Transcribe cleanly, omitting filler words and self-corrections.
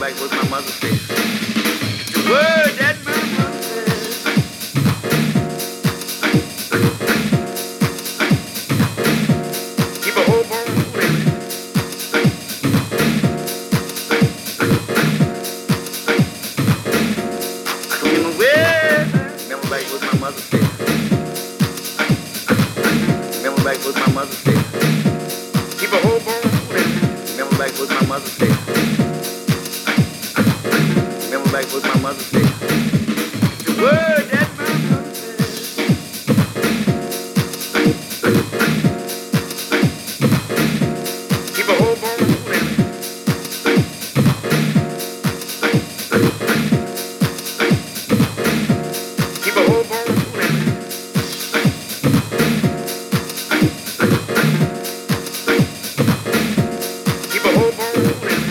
like what my mother said. The word that my mother said. Keep a hope on living. I can remember like what my mother said. Remember like what my mother said. Keep a hope on living. Remember like what my mother said. Remember like what my mother said. The word that my mother said. Keep a hope on living. Keep a hope on living. Keep a hope on living.